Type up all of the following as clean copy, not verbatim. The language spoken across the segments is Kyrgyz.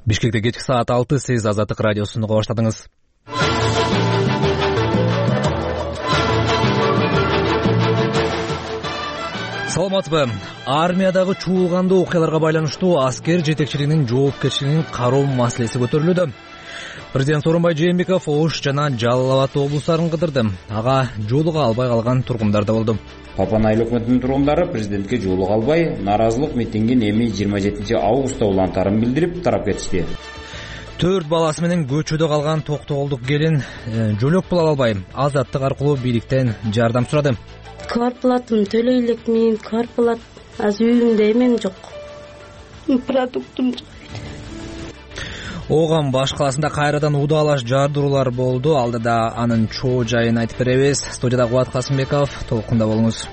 Бишкекте кечки саат 6 сиз Азаттык радиосун уга баштадыңыз. Саламатсызбы? Армиядагы чуулгандуу окуяларга байланыштуу аскер жетекчилигинин жоопкерчилигин кароо маселеси көтөрүлүүдө. Президент Сооронбай Жээнбеков Ош жана Жалал Абад облустарын кыдырды. Ага жолуга албай калган тургундар да болду. Папан айыл өкмөтүнүн тургундары президентке жолуга албай, наразылык митингин эми 27 августта улантарын билдирип тарап кетишти. 4 баласы менен көчөдө калган токтогулдук келин жөлөк була албай, Азаттык аркылуу бийликтен жардам сурады. Квартплатым төлөй элекмин, квартплат азыр үйүмдө эмен жок. Продуктум жок. Ооган баш каласында кайрадан удаалаш жардыруулар болду. Алда да анын чоо жайын айтып беребиз. Студияда Кубат Касымбеков, толкунда болуңуз.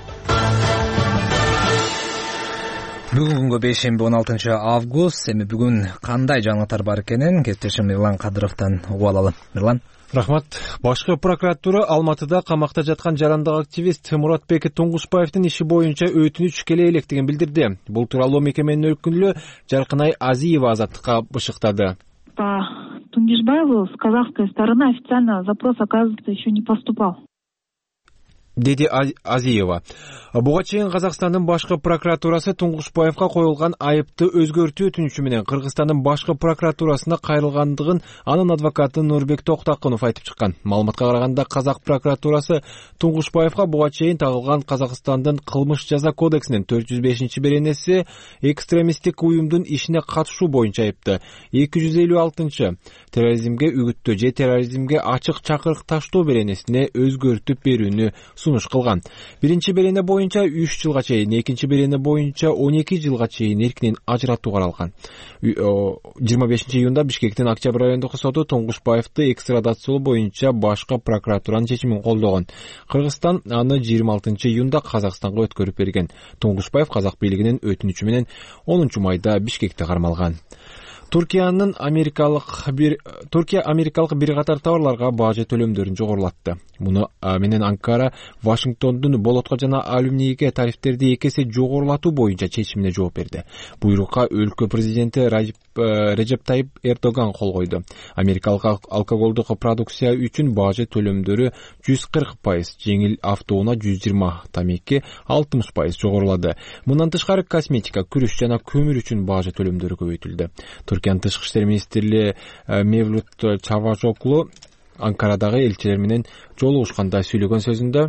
Бүгүнкү күнгө бейшемби 16 август. Эми бүгүн кандай жаңылыктар бар экенин кесиптешим Мирлан Кадыровдон угуп алалы. Мирлан. Рахмат. Башкы прокуратура Алматыда камакта жаткан жарандык активист Муратбек Туңгушбаевдин иши боюнча өтүнүч келе электигин билдирди. Бул тууралуу мекеменин өкүлү Жаркынай Азиева Азаттыкка бышыктады. По Тунгишбаеву с казахской стороны официально запрос, оказывается, еще не поступал. Деди Азиева. Буга чейин Казакстандын башкы прокуратурасы Туңгушбаевга коюлган айыпты өзгөртүү өтүнүчү менен Кыргызстандын башкы прокуратурасына кайрылгандыгын анын адвокаты Нурбек Токтакунов айтып чыккан. Маалыматка караганда Казак прокуратурасы Туңгушбаевга буга чейин тагылган Казакстандын кылмыш жаза кодексинин 405-беренеси экстремисттик уюмдун ишине катышуу боюнча айыпты. 256 терроризмге үгүттөө же терроризмге ачык чакырык таштоо беренесине өзгөртүп берүүнү сунуш кылган. Биринчи берене боюнча 3 жылга чейин, экинчи берене боюнча 12 жылга чейин эркинен ажыратуу каралган. 25-июнда Бишкектин Октябрь райондук соду Туңгушбаевди экстрадациялоо боюнча башкы прокуратуранын чечимин колдогон. Кыргызстан аны 26-июнда Казакстанга өткөрүп берген. Туңгушбаев казак бийлигинин өтүнүчү менен 10 майда Бишкекте кармалган. Туркия америкалык бир катар товарларга бажы төлөмдөрүн жогорулатты. Муну менен Анкара Вашингтондун болотко жана алюминийге тарифтерди 2 эсе жогорулатуу боюнча чечимине жооп берди. Буйрукка өлкө президенти Режеп Тайип Эрдоган кол койду. Америкалык алкоголдук продукция үчүн бажы төлөмдөрү 140%, жеңил автоунаа 120, тамеки 60% жогорулады. Мындан тышкары косметика, күрүч жана көмүр үчүн бажы төлөмдөрү көбөйтүлдү. Туркиянын тышкы иштер министри Мевлют Чавушоглу Анкарадагы элчилер менен жолугушканда сүйлөгөн сөзүндө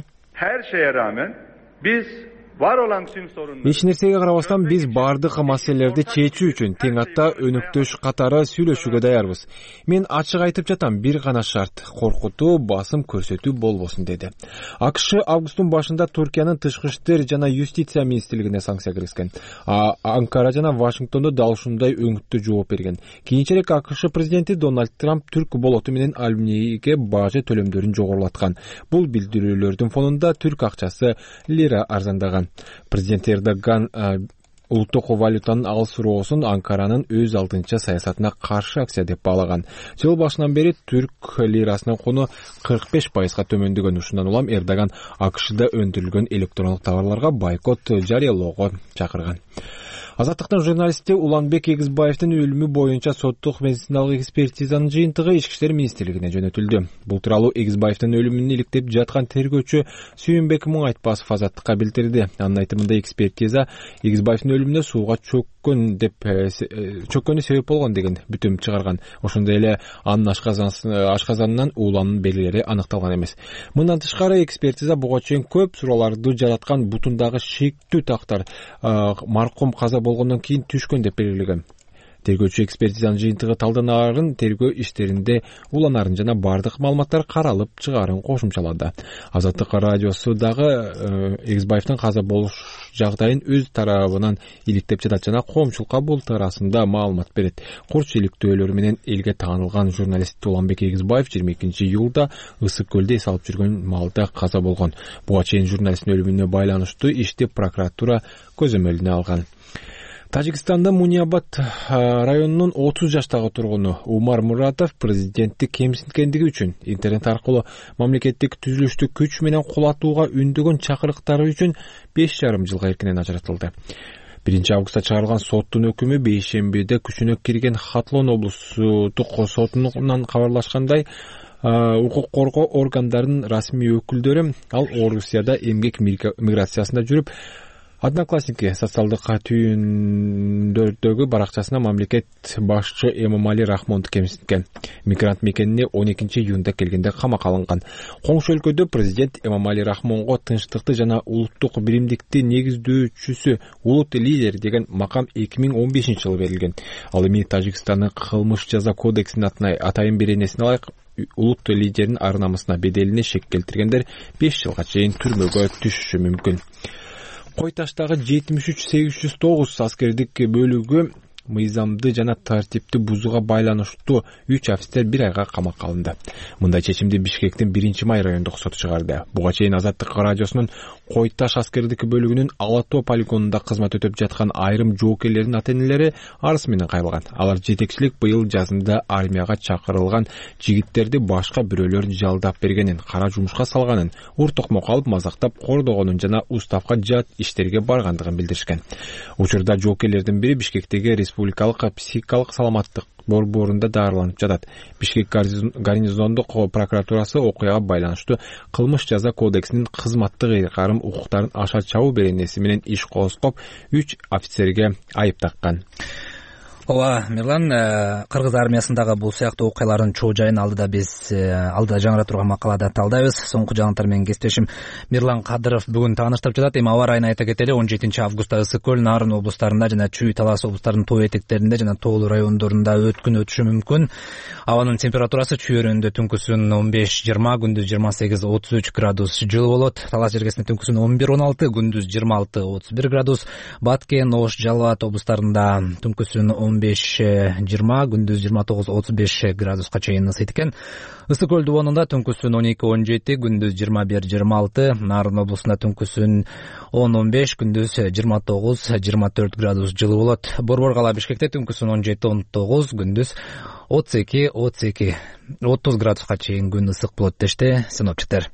эч нерсеге карабастан биз бардык маселелерди чечүү үчүн тең атта өнөктөш катары сүйлөшүүгө даярбыз. Мен ачык айтып жатам, бир гана шарт: коркутуу, басым көрсөтүү болбосун, деди. АКШ августтун башында Туркиянын тышкы иштер жана юстиция министрлигине санкция киргизген. Анкара жана Вашингтондо дал ушундай өңүттүү жооп берген. Кийинчерээк АКШ президенти Дональд Трамп түрк болоту менен алюминийге бажы төлөмдөрүн жогорулаткан. Бул билдирүүлөрдүн фонунда түрк акчасы лира арзандаган. Президент Эрдоган улуттук валютанын алсыроосун Анкаранын өз алдынча саясатына каршы акция деп баалаган. Жыл башынан бери түрк лирасынын куну 45%га төмөндөгөн. Ушундан улам Эрдоган АКШда өндүрүлгөн электрондук товарларга бойкот жарыялоого чакырган. Азаттыктын журналисти Уланбек Эгизбаевдин өлүмү боюнча соттук медициналык экспертизанын жыйынтыгы Ички иштер министрлигине жөнөтүлдү. Бул тууралуу Эгизбаевдин өлүмүн иликтеп жаткан тергөөчү Сүйүнбек Муңайтпасов Азаттыкка билдирди. Анын айтымында экспертиза Эгизбаевдин өлүмүнө сууга чөккөнү себеп болгон деген бүтүм чыгарган. Ошондой эле анын ашказанынан ууланын белгилери аныкталган эмес. Мындан тышкары экспертиза буга чейин көп суроолорду жараткан бутундагы шектүү тактар маркум каза болгондон кийин түшкөн деп белгилеген. Тергөөчү экспертизанын жыйынтыгы талданарын тергөө иштеринде уланарын жана бардык маалыматтар каралып чыгаарын кошумчалады. Азаттык радиосу дагы Эгизбаевдин каза болуш жагдайын өз тарабынан иликтеп жатат жана коомчулукка бул туурасында маалымат берет. Курч иликтөөлөрү менен элге таанылган журналист Уланбек Эгизбаев 22-июлда Ысык көлдө эс алып жүргөн маалда каза болгон. Буга чейин журналисттин өлүмүнө байланыштуу ишти прокуратура көзөмөлүнө алган. Тажикстанда Муниабад районунун 30 жаштагы тургуну Умар Муратов президенттик кемсинткендиги үчүн интернет аркылуу мамлекеттик түзүлүштү күч менен кулатууга үндөгөн чакырыктары үчүн 5,5 жылга эркинен ажыратылды. 1-августта чыгарылган соттун өкүмү бейшембиде күчүнө кирген Хатлон облустук сотунан кабарлашкандай, укук коргоо органдарынын расмий өкүлдөрү ал Орусияда эмгек миграциясында жүрүп, Одноклассники социалдык түйүндөрдөгү баракчасына мамлекет башчы Эмомали Рахмонду кемситкен. Мигрант мекенине 12-июнда келгенде камакка алынган. Коңшу өлкөдө президент Эмомали Рахмонго тынчтыкты жана улуттук биримдикти негиздөөчүсү, улут лидери деген макам 2015-жылы берилген. Ал эми Тажикстандын кылмыш жаза кодексинин атайын беренесине ылайык улут лидеринин ар-намысына беделине шек келтиргендер 5 жылга чейин түрмөгө түшүшү мүмкүн. Кой таштагы 73-809 аскердик бөлүгү мыйзамды жана тартипти бузууга байланыштуу 3 офицер 1 айга камакка алынды. Мындай чечимди Бишкектин 1-май райондук соту чыгарды. Буга чейин Азаттык радиосунун Кой таш аскердик бөлүгүнүн Алатоо полигонунда кызмат өтөп жаткан айрым жоокерлердин ата-энелери арыз менен кайрылган. Алар жетекчилик быйыл жазында армияга чакырылган жигиттерди башка бирөөлөр жалдап бергенин, кара жумушка салганын, ур-токмок алып мазактап кордогонун жана уставка жат иштерге баргандыгын билдиришкен. Учурда жоокерлердин бири Бишкектеги республикалык психикалык саламаттык борборунда даарыланып жатат. Бишкек гарнизондук прокуратурасы окуяга байланыштуу кылмыш жаза кодексинин кызматтык ыйгарым укуктарын аша чабуу беренеси менен иш козгоп, 3 офицерге айып таккан. Ооба, Мирлан, Кыргыз армиясындагы бул сыяктуу окуялардын чоо жайын алдыда жаңыра турган макалада талдайбыз. Соңку жаңылыктар менен кесиптешим Мирлан Кадыров бүгүн тааныштырып жатат. Эми аба райын айта кетели. 17-августта Ысык көл, Нарын облустарында жана Чүй, Талас облустарынын тоо этектеринде жана тоолуу райондорунда өткүн өтүшү мүмкүн. Абанын температурасы Чүй өрөөнүндө түнкүсүн 15-20, күндүз 28-33 градус жылы болот. Талас жергесинде түнкүсүн 11-16, күндүз 26-31 градус. Баткен, Ош, Жалал Абад облустарында түнкүсүн 15-20, күндүз 29-35 градуска чейин ысыйт экен. Ысык көл дубонунда түнкүсүн 12-17, күндүз 21-26, Нарын облусунда түнкүсүн 10-15, күндүз 29-24 градус жылы болот. Борбор кала Бишкекте түнкүсүн 17-19, күндүз 32-30 градуска чейин күн ысык болот дешти синоптиктер.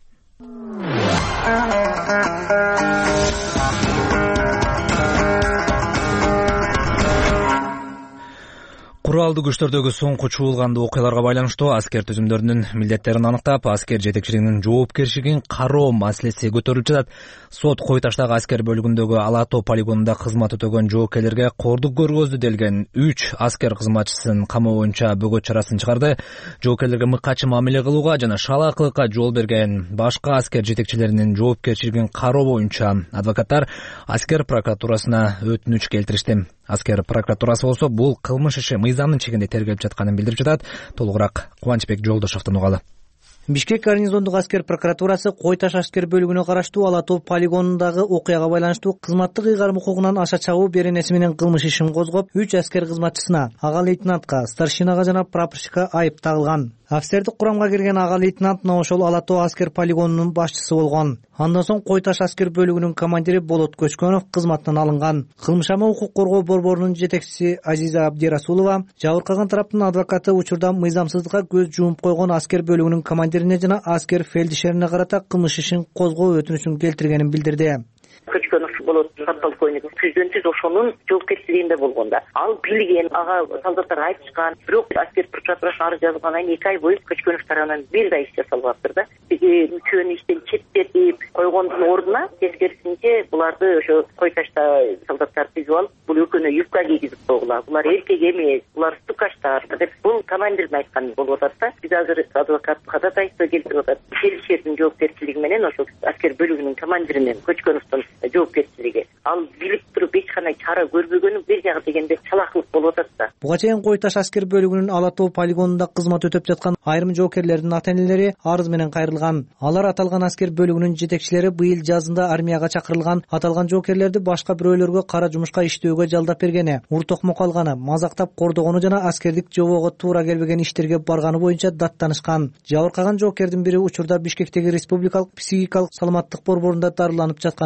Куралдуу күчтөрдөгү соңку чуулгандуу окуяларга байланыштуу аскер түзүмдөрүнүн милдеттерин аныктап, аскер жетекчилигинин жоопкерчилигин кароо маселеси көтөрүлүп жатат. Сот Кой таштагы аскер бөлүгүндөгү Алатоо полигонунда кызмат өтөгөн жоокерлерге кордук көргөздү делген 3 аскер кызматчысын камоо боюнча бөгөт чарасын чыгарды. Жоокерлерге мыкачы мамиле кылууга жана шалаакылыкка жол берген башка аскер жетекчилеринин жоопкерчилигин кароо боюнча адвокаттар аскер прокуратурасына өтүнүч келтиришти. Аскер прокуратурасы болсо бул кылмыш иши мыйзамдын чегинде тергелип жатканын билдирип жатат. Толугураак Кубанычбек Жолдошовдон угалы. Бишкек гарнизондук аскер прокуратурасы Кой таш аскер бөлүгүнө караштуу Алатоо полигонундагы окуяга байланыштуу кызматтык ыйгарым укугунан аша чабуу беренеси менен кылмыш ишин козгоп, 3 аскер кызматчысына, ага лейтенантка, старшинага жана прапорщикка айып тагылган. Офицердик курамга кирген ага лейтенант мына ошол Алатоо аскер полигонунун башчысы болгон. Андан соң Кой таш аскер бөлүгүнүн командири Болот Көчкөнов кызматтан алынган. Кылмышама укук коргоо борборунун жетекчиси Азиза Абдирасулова жабыркаган тараптын адвокаты учурда мыйзамсыздыкка көз жумуп койгон аскер бөлүгүнүн командирине жана аскер фельдшерине карата кылмыш ишин козгоо өтүнүчүн келтиргенин билдирди. Көчкөнов болот подполковник түздөн-түз ошонун жоопкерчилигинде болгонда ал билген, ага солдаттар айтышкан, бирок аскер прокуратурасына арыз жазылгандан кийин 2 ай бою Көчкөнов тарабынан бир да иш жасалбаптыр да. Мүчөнү иштен четтетип койгондун ордуна тескерисинче буларды ошо Кой ташта солдаттар түзүп алып, бул экөөнө юбка кийгизип койгула. Булар эркек эмес, булар стукаштар деп бул командирдин айтканы болуп атат да. Биз азыр адвокат ходатайство келтирип атат. Фельдшердин жоопкерчилиги менен ошо аскер бөлүгүнүн командиринин Көчкөновдун жоопкерчилиги. Ал билип туруп эч кандай чара көрбөгөнү бир жагы дегенде чалаакылык болуп атат да. Буга чейин Кой таш аскер бөлүгүнүн Алатоо полигонунда кызмат өтөп жаткан айрым жоокерлердин ата-энелери арыз менен кайрылган. Алар аталган аскер бөлүгүнүн жетекчилери быйыл жазында армияга чакырылган аталган жоокерлерди башка бирөөлөргө кара жумушка иштөөгө жалдап бергени, ур-токмок алганы, мазактап кордогону жана аскердик жобого туура келбеген иштерге барганы боюнча даттанышкан. Жабыркаган жоокердин бири учурда Бишкектеги республикалык психикалык саламаттык борборунда дарыланып жатканы маалымдалды.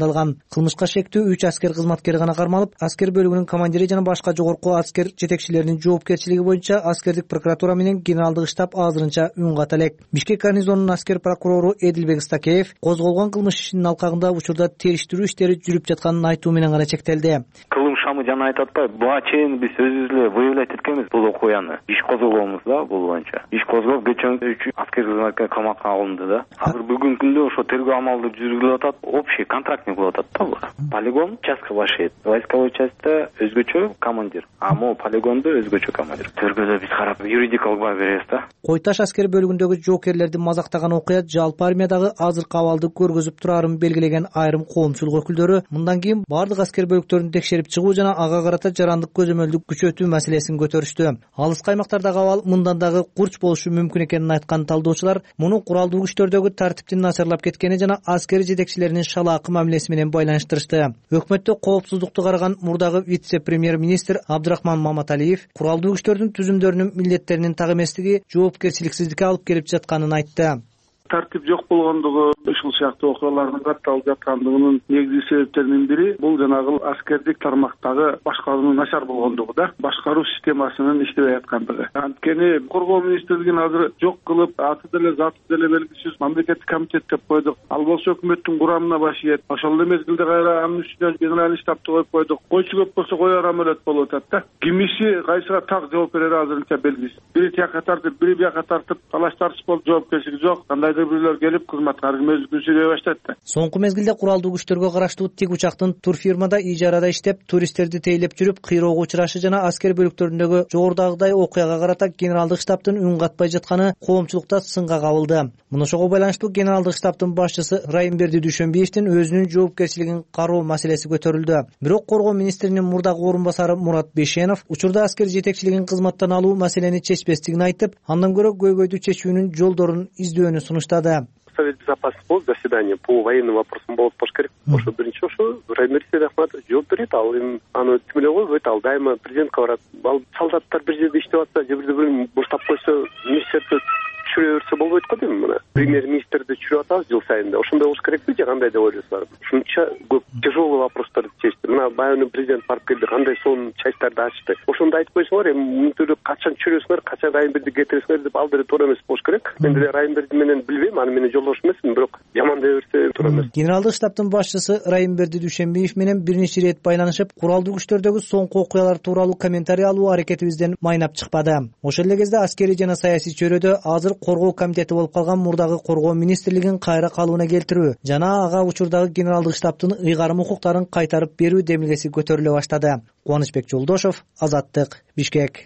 тандалган. Кылмышка шектүү 3 аскер кызматкери гана кармалып, аскер бөлүгүнүн командири жана башка жогорку аскер жетекчилеринин жоопкерчилиги боюнча аскердик прокуратура менен генералдык штаб азырынча үн ката элек. Бишкек гарнизонунун аскер прокурору Эдилбек Стакеев козголгон кылмыш ишинин алкагында учурда териштирүү иштери жүрүп жатканын айтуу менен гана чектелди. Кылым шамы жана айтып атпайбы, буга чейин биз өзүбүз эле выявлять эткенбиз бул окуяны. Иш козголгонбуз да бул боюнча. Иш козголуп кечээ 3 аскер кызматкер камакка алынды да. Азыр бүгүнкү күндө ошо тергөө амалдары жүргүзүлүп атат. Общий контрактник болуп атат да бул. Полигон участка башыйт. Войсковой частьта өзгөчө командир, а могу полигондо өзгөчө командир. Тергөөдө биз карап юридикалык баа беребиз да. Кой-Таш аскер бөлүгүндөгү жоокерлерди мазактаган окуя жалпы армиядагы азыркы абалды көргөзүп турарын белгилеген айрым коомчулук өкүлдөрү мындан кийин бардык аскер бөлүктөрүн текшерип чыгуу жана ага карата жарандык көзөмөлдү күчөтүү маселесин көтөрүштү. Алыс каймактардагы абал мындан дагы курч болушу мүмкүн экенин айткан талдоочулар муну куралдуу күчтөрдөгү тартиптин начарлап кеткени жана аскер жетекчилеринин шалаакы мамилеси менен байланыштырышты. Өкмөттө коопсуздукту караган мурдагы вице-премьер-министр Абдрахман Маматалиев куралдуу күчтөрдүн түзүмдөрүнүн милдеттеринин так эместиги жоопкерчиликсиздикке алып келип жатканын айтты. Тартип жок болгондугу, ушул сыяктуу окуялардын катталып жаткандыгынын негизги себептеринин бири бул жанагы аскердик тармактагы башкаруунун начар болгондугу да, башкаруу системасынын иштебей аткандыгы. Анткени коргоо министрлигин азыр жок кылып, аты деле заты деле белгисиз мамлекеттик комитет деп койдук. Ал болсо өкмөттүн курамына башыйт. Ошол эле мезгилде кайра анын үстүнө генеральный штабты коюп койдук. Койчу көп болсо коер амелет болуп атат да. Кимиси кайсыга так жооп берери азырынча белгисиз. Бири тияка тартып, бири бияка тартып, талаш тартыш болуп жоопкерчилик жок. Кандайдыр бирлер келип кызматка аргымөздүкүн сүйлөй баштады. Соңку мезгилде куралдуу күчтөргө караштуу тик учактын турфирмада ижарада иштеп, туристтерди тейлеп жүрүп, кыйроого учурашы жана аскер бөлүктөрүндөгү жогорудагыдай окуяга карата генералдык штабтын үн катпай жатканы коомчулукта сынга кабылды. Муну ошого байланыштуу генералдык штабтын башчысы Райымберди Дүйшөнбиевдин өзүнүн жоопкерчилигин кароо маселеси көтөрүлдү. Бирок коргоо министринин мурдагы орун басары Мурат Бешенов учурда аскер жетекчилигин кызматтан алуу маселени чечпестигин айтып, андан көрө көйгөйдү чечүүнүн жолдорун издөөнү сунуштады. Совет безопасности болуп заседание по военным вопросам болуп болуш керек. Ошо биринчи ошо Райымберди Ахматович жооп берет, ал эми аны тимелеп койбойт, ал дайыма президентке барат. Ал солдаттар бир жерде иштеп атса, же бирде бирин буштап койсо, министерство түшүрө берсе болбойт го дейм мына. Премьер-министрди түшүрүп атабыз жыл сайын. Ошондой болуш керекпи же кандай деп ойлойсуздар? Ушунча көп тяжелый вопростарды чечти. Мына баягы президент барып келди, кандай сонун частьтарды ачты. Ошондо айтып койсоңор, эми мынтип качан түшүрөсүңөр, качан Райымберди кетиресиңер деп ал деле туура эмес болуш керек. Мен деле Райымберди менен билбейм, аны менен жолдош эмесмин, бирок жаман дей берсе туура эмес. Генералдык штабтын башчысы Райымберди Дүйшөнбиев менен бир нече ирет байланышып, куралдуу күчтөрдөгү соңку окуялар тууралуу комментарий алуу аракетибизден майнап чыкпады. Ошол эле кезде аскери жана саясий чөйрөдө азыр коргоо комитети болуп калган мурдагы коргоо министрлигин кайра калыбына келтирүү жана ага учурдагы генералдык штабтын ыйгарым укуктарын кайтарып берүү демилгеси көтөрүлө баштады. Кубанычбек Жолдошов, Азаттык, Бишкек.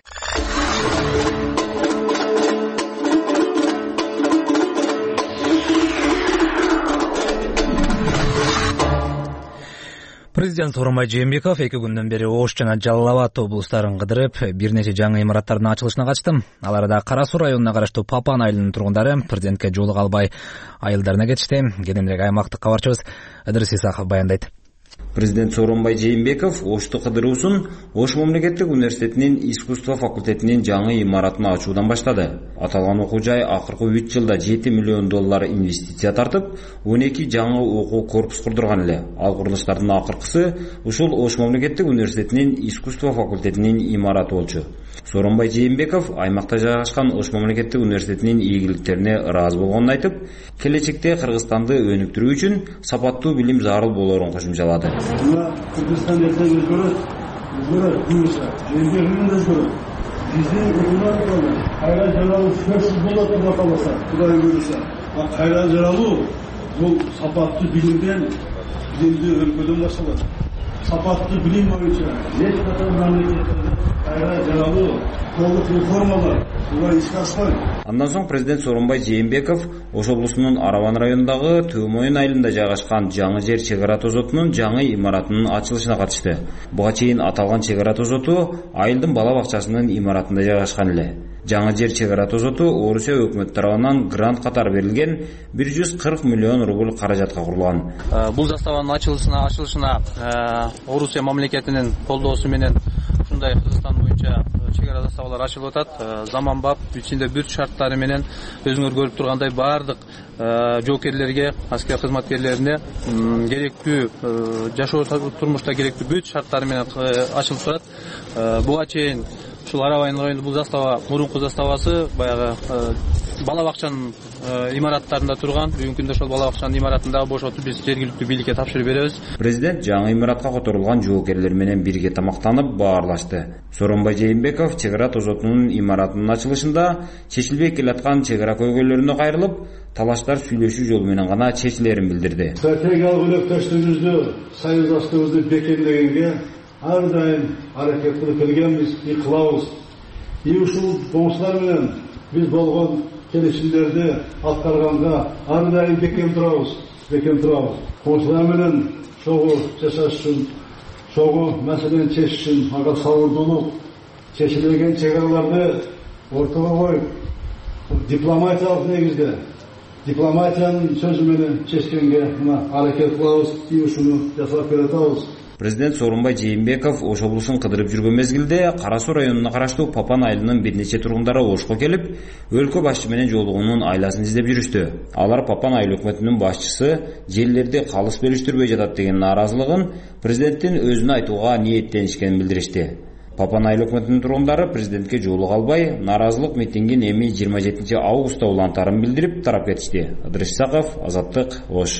Президент Сооронбай Жээнбеков 2 күндөн бери Ош жана Жалал Абад облустарын кыдырып, бир нече жаңы имараттардын ачылышына катышты. Ал арада Кара Суу районуна караштуу Папан айылынын тургундары президентке жолуга албай айылдарына кетишти. Кененирээк аймактык кабарчыбыз Ыдырыс Исаков баяндайт. Президент Сооронбай Жээнбеков Ошту кыдыруусун Ош мамлекеттик университетинин искусство факультетинин жаңы имаратын ачуудан баштады. Аталган окуу жай акыркы 3 жылда $7 миллион инвестиция тартып, 12 жаңы окуу корпус курдурган эле. Ал курулуштардын акыркысы ушул Ош мамлекеттик университетинин искусство факультетинин имараты болчу. Сооронбай Жээнбеков аймакта жайгашкан Ош мамлекеттик университетинин ийгиликтерине ыраазы болгонун айтып, келечекте Кыргызстанды өнүктүрүү үчүн сапаттуу билим зарыл болоорун кошумчалады. Кыргызстан эртең өзгөрөт, буюрса, жердеринен өзгөрөт. Биздин экономиканы кайра жаралуу сөзсүз болот деп аталса, Кудай буюрса, кайра жаралуу бул сапаттуу билимден, билимди өлкөдөн башталат. Сапаттуу билим боюнча эч качан мамлекетте кайра жаралуу толук реформалар ишке ашпайт. Андан соң президент Сооронбай Жээнбеков Ош облусунун Араван районундагы Төмөйүн айылында жайгашкан жаңы жер чегара тозотунун жаңы имаратынын ачылышына катышты. Буга чейин аталган чегара тозоту айылдын бала бакчасынын имаратында жайгашкан эле. Жаңы жер чегара тозоту Орусия өкмөтү тарабынан грант катары берилген 140 миллион рубль каражатка курулган. Бул заставанын ачылышына Орусия мамлекетинин колдоосу менен ушундай Кыргызстан боюнча чек ара заставалар ачылып атат. Заманбап ичинде бүт шарттары менен өзүңөр көрүп тургандай баардык жоокерлерге, аскер кызматкерлерине керектүү жашоо турмушта керектүү бүт шарттары менен ачылып турат. Буга чейин ушул Арабайдын районунда бул застава мурунку заставасы баягы бала бакчанын имараттарында турган. Бүгүнкү күндө ошол бала бакчанын имаратында бошотуп биз жергиликтүү бийликке тапшырып беребиз. Президент жаңы имаратка которулган жоокерлер менен бирге тамактанып баарлашты. Сооронбай Жээнбеков чек ара тозотунун имаратынын ачылышында чечилбей келаткан чек ара көйгөйлөрүнө кайрылып, талаштар сүйлөшүү жолу менен гана чечилерин билдирди. Стратегиялык өнөктөштүгүбүздү, союздаштыгыбызды бекемдегенге ар дайым аракет кылып келгенбиз, кылабыз. Ушул коңшулар менен биз болгон келишимдерди аткарганга ар дайым бекем турабыз. Коңшулар менен чогуу жашаш үчүн, чогуу маселени чечиш үчүн ага сабырдуулук, чечилбеген чек араларды ортого коюп, дипломатиялык негизде, дипломатиянын сөзү менен чечкенге мына аракет кылабыз, ушуну жасап беребиз. Президент Сооронбай Жээнбеков Ош облусун кыдырып жүргөн мезгилде Кара Суу районуна караштуу Папан айылынын бир нече тургундары Ошко келип, өлкө башчысы менен жолугуунун айласын издеп жүрүштү. Алар Папан айыл өкмөтүнүн башчысы жерлерди калыс бөлүштүрбөй жатат деген нааразылыгын президенттин өзүнө айтууга ниеттенишкенин билдиришти. Папан айыл өкмөтүнүн тургундары президентке жолуга албай, нааразылык митингин эми 27 августта улантарын билдирип тарап кетишти. Ыдырыш Исаков, Азаттык, Ош.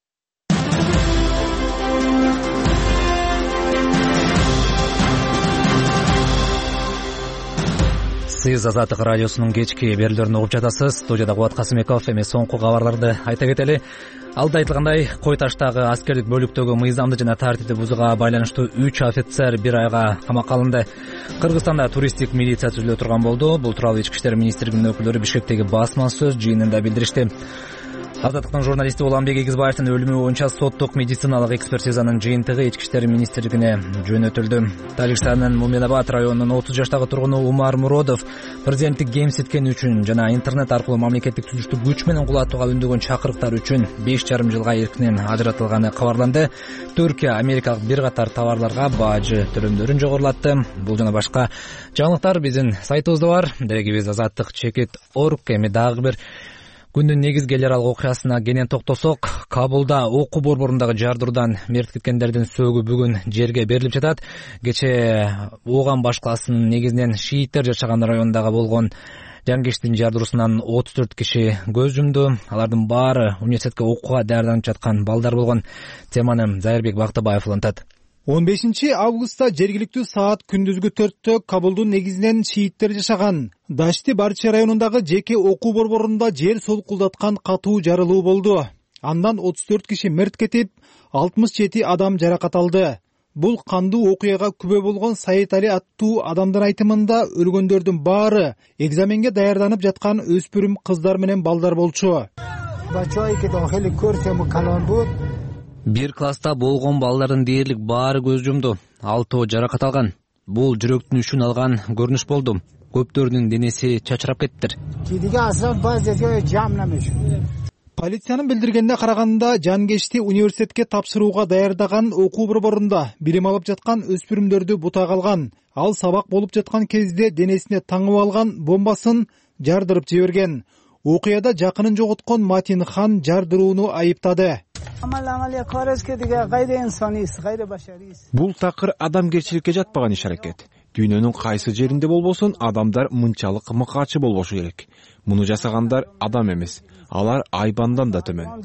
Сиз Азаттык радиосунун кечки берүүлөрүн угуп жатасыз. Студияда Кубат Касымбеков. Эми соңку кабарларды айта кетели. Алда айтылгандай, Кой Таштагы аскердик бөлүктөгү мыйзамды жана тартипти бузууга байланыштуу 3 офицер 1 айга камакка алынды. Кыргызстанда туристтик милиция түзүлө турган болду. Бул тууралуу Ички иштер министрлигинин өкүлдөрү Бишкектеги басма сөз жыйынында билдиришти. Азаттыктын журналисти Уланбек Эгизбаевдин өлүмү боюнча соттук медициналык экспертизанын жыйынтыгы Ички иштер министрлигине жөнөтүлдү. Тажикстандын Муминабад районунун 30 жаштагы тургуну Умар Муродов президенттик кемситкени үчүн жана интернет аркылуу мамлекеттик түзүштү күч менен кулатууга үндөгөн чакырыктар үчүн 5,5 жылга эркинен ажыратылганы кабарланды. Түркия америкалык бир катар товарларга бажы төлөмдөрүн жогорулатты. Бул жана башка жаңылыктар биздин сайтыбызда бар. Дерегибиз azattik.org. Эми дагы бир күндүн негизги эл аралык окуясына кенен токтосок, Кабулда окуу борборундагы жардыруудан мерт кеткендердин сөөгү бүгүн жерге берилип жатат. Кече Ооган башкаласынын негизинен шииттер жашаган райондагы болгон жангештин жардыруусунан 34 киши көз жумду. Алардын баары университетке окууга даярданып жаткан балдар болгон. Теманы Зайырбек Бактыбаев улантат. 15 августта жергиликтүү саат күндүзгү 4-тө Кабулдун негизинен шииттер жашаган Дашти Барчи районундагы жеке окуу борборунда жер солкулдаткан катуу жарылуу болду. Андан 34 киши мерт кетип, 67 адам жаракат алды. Бул кандуу окуяга күбө болгон Саид Али аттуу адамдын айтымында өлгөндөрдүн баары экзаменге даярданып жаткан өспүрүм кыздар менен балдар болчу. Бир класста болгон балдардын дээрлик баары көз жумду. 6 жаракат алган. Бул жүрөктүн үчүн алган көрүнүш болду. Көптөрүнүн денеси чачырап кеттир. Полициянын билдиргенине караганда, жангешти университетке тапшырууга даярдаган окуу борборунда билим алып жаткан өспүрүмдөрдү бутак алган. Ал сабак болуп жаткан кезде денесине таңып алган бомбасын жардырып жиберген. Окуяда жакынын жоготкон Матин Хан жардырууну айыптады. Бул такыр адамгерчиликке жатпаган иш-аракет. Дүйнөнүн кайсы жеринде болбосун, адамдар мынчалык мыкаачы болбошу керек. Муну жасагандар адам эмес. Алар айбандан да төмөн.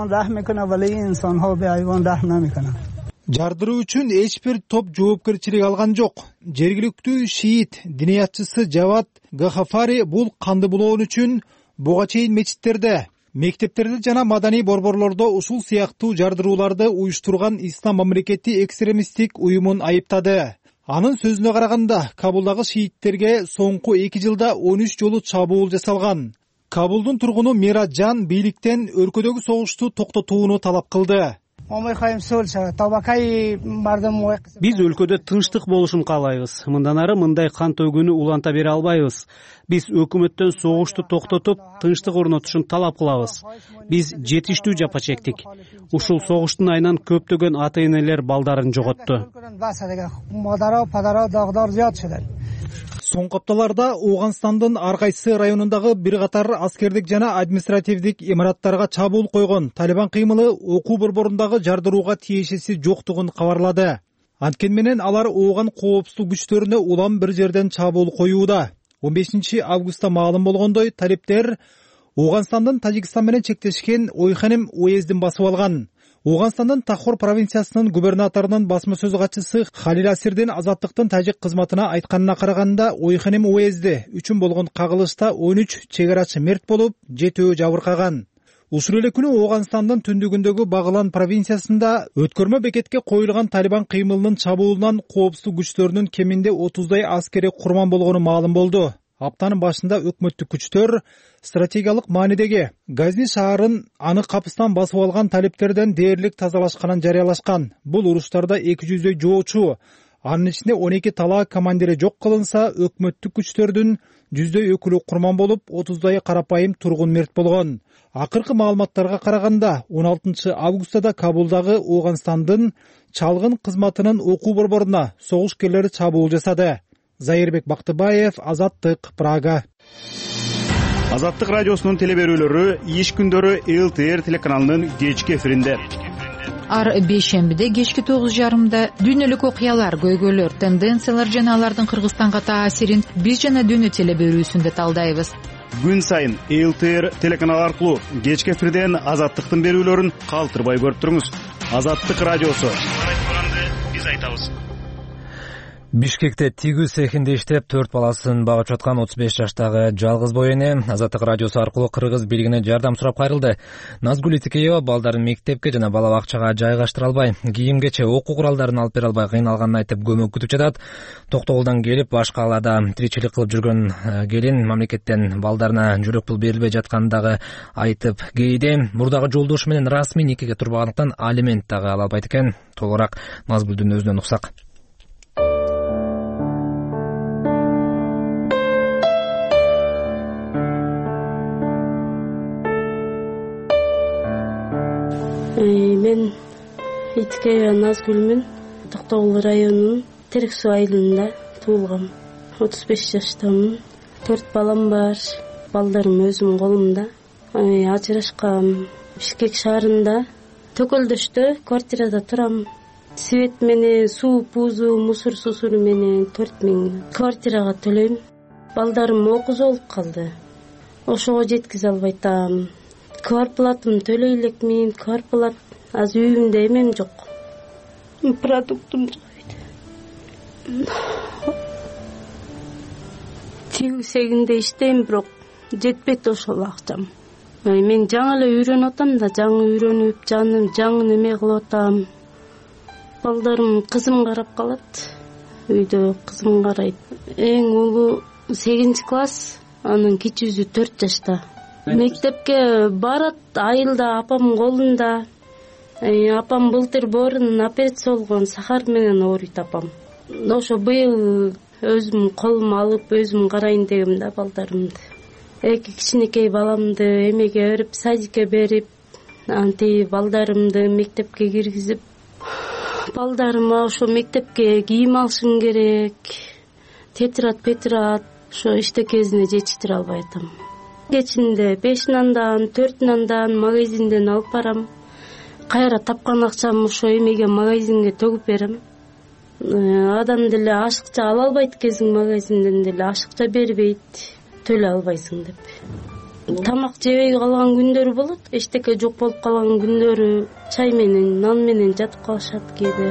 Жардыруу үчүн эч бир топ жоопкерчилик алган жок. Жергиликтүү шиит диниятчысы Жават Гахафари бул канды булоон үчүн буга чейин мечиттерде, мектептерде жана маданий борборлордо ушул сыяктуу жардырууларды уюштурган ислам мамлекети экстремисттик уюмун айыптады. Анын сөзүнө караганда, Кабулдагы шииттерге соңку 2 жылда 13 жолу чабуул жасалган. Кабулдун тургуну Мираджан бийликтен өлкөдөгү согушту токтотууну талап кылды. Биз өлкөдө тынчтык болушун каалайбыз. Мындан ары мындай кан төгүүнү уланта бере албайбыз. Биз өкмөттөн согушту токтотуп, тынчтык орнотушун талап кылабыз. Биз жетиштүү жапа чектик. Ушул согуштун айынан көптөгөн ата-энелер балдарын жоготту. Соңку апталарда Ооганстандын ар кайсы районундагы бир катар аскердик жана административдик имараттарга чабуул койгон Талибан кыймылы окуу борборундагы жардырууга тиешеси жоктугун кабарлады. Анткени менен алар Ооган коопсуздук күчтөрүнө улам бир жерден чабуул коюуда. 15 августта маалым болгондой, талиптер Ооганстандын Тажикстан менен чектешкен Ойханим уездин басып алган. Ооганстандын Тахор провинциясынын губернаторунун басма сөз катчысы Халил Асирдин азаттыктын тажик кызматына айтканына караганда, Ойханим уезди үчүн болгон кагылышта 13 чегарачы мерт болуп, 7 жабыркаган. Ушул эле күнү Ооганстандын түндүгүндөгү Багылан провинциясында өткөрмө бекетке коюлган Талибан кыймылынын чабуулунан коопсуздук күчтөрүнүн кеминде 30дай аскери курман болгону маалым болду. Аптанын башында өкмөттүк күчтөр стратегиялык маанидеги Газни шаарын аны капыстан басып алган талиптерден дээрлик тазалашканын жарыялашкан. Бул уруштарда 200дөй жоочу, анын ичинде 12 талаа командири жок кылынса, өкмөттүк күчтөрдүн 100дөй өкүлү курман болуп, 30дай карапайым тургун мерт болгон. Акыркы маалыматтарга караганда, 16 августта Кабулдагы Ооганстандын чалгын кызматынын окуу борборуна согушкерлери чабуул жасады. Зайырбек Бактыбаев, Азаттык, Прага. Азаттык радиосунун телеберүүлөрү иш күндөрү ЛТР телеканалынын кечки эфиринде. Ар бейшембиде кечки 9:30 дүйнөлүк окуялар, көйгөйлөр, тенденциялар жана алардын Кыргызстанга таасирин биз жана дүйнө телеберүүсүндө талдайбыз. Күн сайын ЛТР телеканалы аркылуу кечки эфирден Азаттыктын берүүлөрүн калтырбай көрүп туруңуз. Азаттык радиосу. Биз айтабыз. Бишкекте тигүү цехинде иштеп 4 баласын багып жаткан 35 жаштагы жалгыз бой эне Азаттык радиосу аркылуу кыргыз бийлигине жардам сурап кайрылды. Назгүл Итикеева балдарын мектепке жана бала бакчага жайгаштыра албай, кийим-кече, окуу куралдарын алып бере албай кыйналганын айтып көмөк күтүп жатат. Токтогулдан келип баш калаада тиричилик кылып жүргөн келин мамлекеттен балдарына жүрөк пул берилбей жатканын дагы айтып кейде. Мурдагы жолдошу менен расмий никеге турбагандыктан алимент дагы ала албайт экен. Толугураак Назгүлдүн өзүнөн уксак. Мен Итикеева Назгүлмүн. Токтогул районунун Терек суу айылында туулгам. 35 жаштамын. 4 балам бар. Балдарым өзүмдүн колумда. Ажырашкам. Бишкек шаарында Төкөлдөштө квартирада турам. Свет менен, суу, пузу, мусор сусуру менен 4000 квартирага төлөйм. Балдарым окуз болуп калды. Ошого жеткизе албай атам. Квартплатым төлөй элекмин, квартплат азыр үйүмдө эмем жок. Продуктум жок. Тигүү цехинде иштейм, бирок жетпейт ошол акчам. Мен жаңы эле үйрөнүп атам да, жаңы үйрөнүп, жаңы неме кылып атам. Балдарым кызым карап калат. Үйдө кызым карайт. Эң улуу 8 класс, анын кичүүсү 4 жашта. Мектепке барат, айылда апамдын колунда. Апам былтыр боорунун операция болгон, сахар менен ооруйт апам. Ошо быйыл өзүм колум алып, өзүм карайын дегем да балдарымды. Эки кичинекей баламды эмеге берип, садикке берип, анти балдарымды мектепке киргизип, балдарыма ошо мектепке кийим алышым керек. Тетрат, ошо иштекесине жетиштире албай атам. Кечинде 5 нандан, 4 нандан магазинден алып барам. Кайра тапкан акчам ошо эмеге магазинге төгүп берем. Адам деле ашыкча ала албайт экенсиң, магазинден деле ашыкча бербейт, төлөй албайсың деп. Тамак жебей калган күндөрү болот, эчтеке жок болуп калган күндөрү чай менен, нан менен жатып калышат кээде.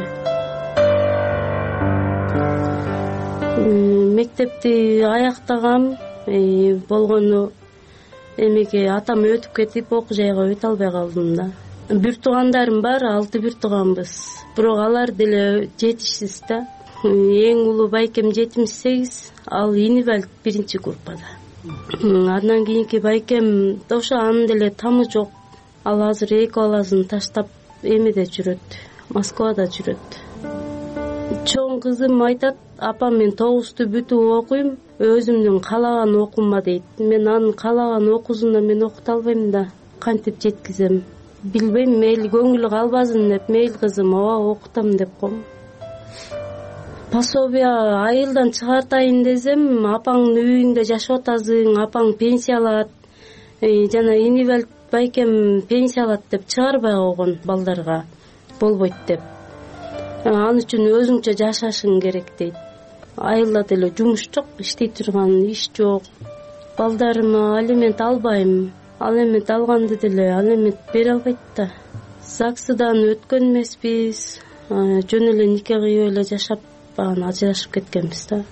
Мектепти аяктагам, болгону эмеге атам өтүп кетип, окуу жайга өтө албай калдым да. Бир туугандарым бар, 6 бир тууганбыз. Бирок алар деле жетишсиз да. Эң улуу байкем 78, ал инвалид 1 группада. Андан кийинки байкем ошо анын деле тамы жок. Ал азыр 2 баласын таштап эмеде жүрөт, Москвада жүрөт. Чоң кызым айтат, апам мен 9-ту бүтүп окуйм, өзүмдүн каалаган окумма дейт. Мен анын каалаган окуусуна мен окута албайм да, кантип жеткизем? Билбейм, мейли көңүлү калбасын деп, мейли кызым, ооба окутам деп коем. Пособие айылдан чыгартайын десем, апаңдын үйүндө жашап атасың, апаң пенсиялат, жана инибел байкем пенсиялат деп чыгарбай койгон балдарга, болбойт деп. Ал үчүн өзүңчө жашашың керек дейт. Айылда деле жумуш жок, иштей турган иш жок. Балдарыма алимент албайм. Алимент алганды деле алимент бере албайт да. ЗАГСыдан өткөн эмеспиз. Жөн эле нике кыйып эле жашап, анан ажырашып кеткенбиз да.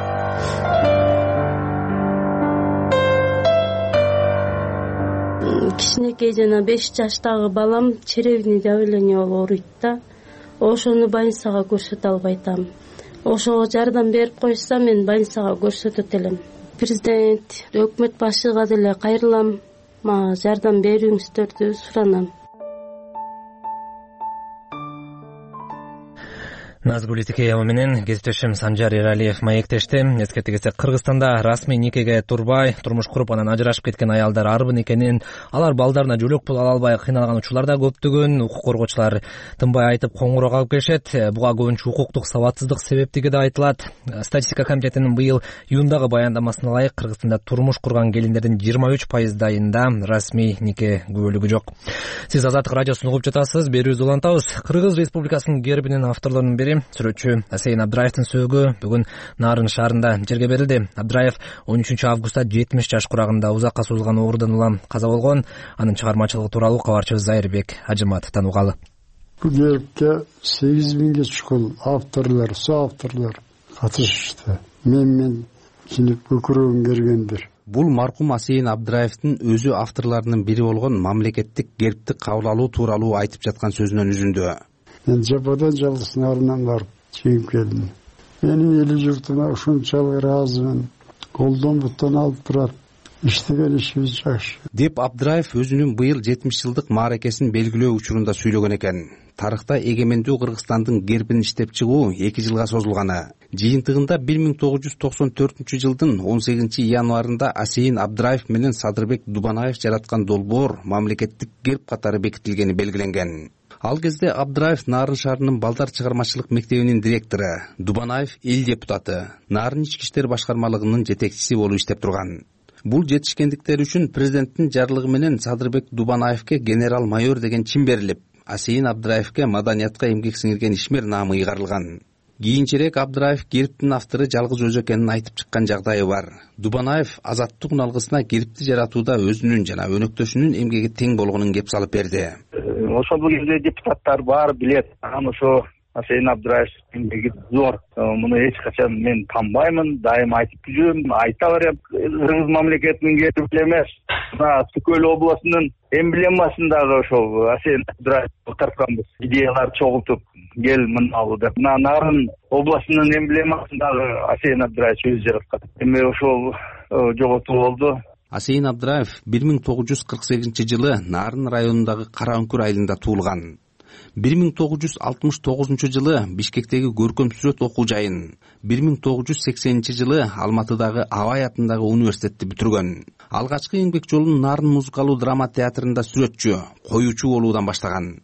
Кичинекей жана 5 жаштагы балам черевный давление болуп ооруйт да. Ошону больницага көрсөтө албайтам. Ошого жардам берип койса, мен больницага көрсөтөт элем. Президент, өкмөт башыга деле кайрылам, мага жардам бериңиздерди суранам. Назгүл Итикеева менен кесиптешим Санжар Эралиев маектешти. Эскерте кетсек, Кыргызстанда расмий никеге турбай, турмуш куруп анан ажырашып кеткен аялдар арбын экенин, алар балдарына жөлөк пул ала албай кыйналган учурлар да көптөгөн. Укук коргоочулар тынбай айтып коңгуроо калып келишет. Буга көбүнчө укуктук сабатсыздык себептиги да айтылат. Статистика комитетинин быйыл июндагы баяндамасына ылайык, Кыргызстанда турмуш курган келиндердин 23%дайында расмий нике күбөлүгү жок. Сиз Азаттык радиосун угуп жатасыз. Берүүбүздү улантабыз. Кыргыз Республикасынын гербинин авторлорунун бири сүрөтчү Асейин Абдраевдин сөөгү бүгүн Нарын шаарында жерге берилди. Абдраев 13 августта 70 жаш курагында узакка созулган оорудан улам каза болгон. Анын чыгармачылыгы тууралуу кабарчыбыз Зайырбек Ажымат танугалы. Бул гербте 8000ге чукул авторлор, соавторлор катышышты. Мен чинип көкүрөгүм бергендир. Бул маркум Асейин Абдраевдин өзү авторлорунун бири болгон мамлекеттик гербти кабыл алуу тууралуу айтып жаткан сөзүнөн үзүндү. Мен жападан жалгыз Нарынан барып чыгып келдим. Менин эли журтума ушунчалык ыраазымын. Колдон буттан алып турат. Иштеген ишибиз жакшы. Деп Абдраев өзүнүн быйыл 70 жылдык мааракесин белгилөө учурунда сүйлөгөн экен. Тарыхта эгемендүү Кыргызстандын гербин иштеп чыгуу 2 жылга созулганы. Жыйынтыгында 1994 жылдын 18 январында Асейин Абдраев менен Садырбек Дубанаев жараткан долбоор мамлекеттик герб катары бекитилгени белгиленген. Ал кезде Абдраев Нарын шаарынын балдар чыгармачылык мектебинин директору, Дубанаев эл депутаты, Нарын ички иштер башкармалыгынын жетекчиси болуп иштеп турган. Бул жетишкендиктер үчүн президенттин жарлыгы менен Садырбек Дубанаевке генерал майор деген чин берилип, Асейин Абдраевке маданиятка эмгек сиңирген ишмер наамы ыйгарылган. Кийинчерээк Абдраев гербтин автору жалгыз өзү экенин айтып чыккан жагдайы бар. Дубанаев азаттык уналгысына гербти жаратууда өзүнүн жана өнөктөшүнүн эмгеги тең болгонун кеп салып берди. Ошол кезде депутаттар баары билет. Анан ошо Асейин Абдраевдин эмгеги зор. Муну эч качан мен танбаймын, дайым айтып жүрөм, айта берем. Кыргыз мамлекетинин герби эмес, Түкөл областынын эмблемасындагы ошол Асейин Абдраев тартканбыз. Идеялар чогултуп кел мынабу деп. Нарын областынын эмблемасындагы Асейин Абдраев өзү жараткан. Эми ошол жоготуу болду. Асейин Абдраев 1948 жылы Нарын районундагы Караөңкүр айылында туулган. 1969 жылы Бишкектеги көркөм сүрөт окуу жайын, 1980 жылы Алматыдагы Абай атындагы университетти бүтүргөн. Алгачкы эмгек жолун Нарын музыкалуу драма театрында сүрөтчү, коюучу болуудан баштаган.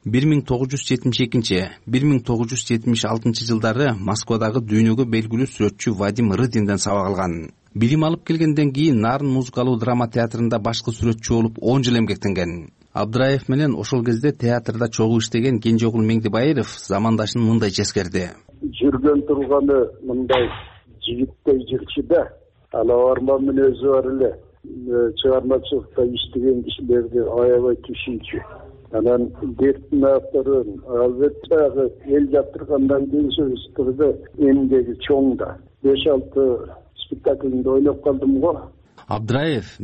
1972-1976 жылдары Москвадагы дүйнөгө белгилүү сүрөтчү Вадим Рыдинден сабак алган. Билим алып келгенден кийин Нарын музыкалуу драма театрында башкы сүрөтчү болуп 10 жыл эмгектенген. Абдраев менен ошол кезде театрда чогуу иштеген Кенжеогул Меңдибайыров замандашын мындай жескерди. Жүргөн турганы мындай жигиттей жылчы да, аларма мүнөзү бар эле. Чыгармачылыкта иштеген кишилерди аябай түшүнчү. Анан гербтин авторун албетте эл жактыргандан кийин сөзүстүрдө эмгеги чоң да. 5-6 спектакльде ойноп калдым го. Абдраев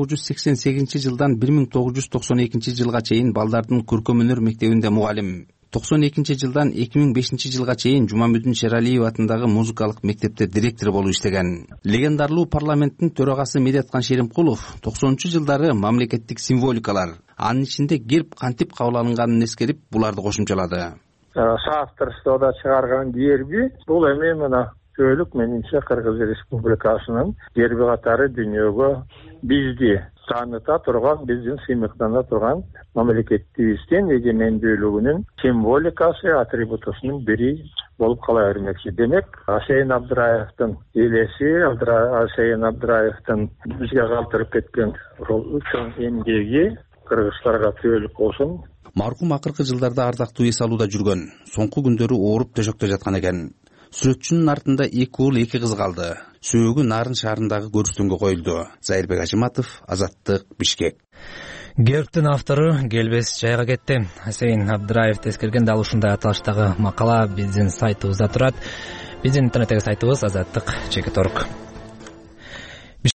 1988 жылдан 1992 жылга чейин балдардын көркөм өнөр мектебинде мугалим. жылдан 2005 жылга чейин Жумамүдүн Шералиев атындагы музыкалык мектепте директор болуп иштеген. Легендарлуу парламенттин төрагасы Медеткан Шеримкулов 90-жылдары мамлекеттик символикалар, анын ичинде герб кантип кабыл алынганын эскерип, буларды кошумчалады. Соавторствода чыгарган герби бул эми мына көйлүк менимче Кыргыз Республикасынын герби катары дүйнөгө бизди тааныта турган, биздин сыймыктана турган мамлекетибиздин эгемендүүлүгүнүн символикасы, атрибутусунун бири болуп кала бермекчи. Демек, Асейин Абдыраевдин элеси, Асейин Абдыраевдин бизге калтырып кеткен чоң эмгеги кыргыздарга түбөлүк болсун. Маркум акыркы жылдарда ардактуу эс алууда жүргөн, соңку күндөрү ооруп төшөктө жаткан экен. Сүрөтчүнүн артында 2 уул 2 кыз калды. Сөөгү Нарын шаарындагы көрүстөнгө коюлду. Зайырбек Ажыматов, Азаттык, Бишкек. Гербтин автору келбес жайга кетти. Асейин Абдыраев эскерген дал ушундай аталыштагы макала биздин сайтыбызда турат. Биздин интернеттеги сайтыбыз Азаттык.org.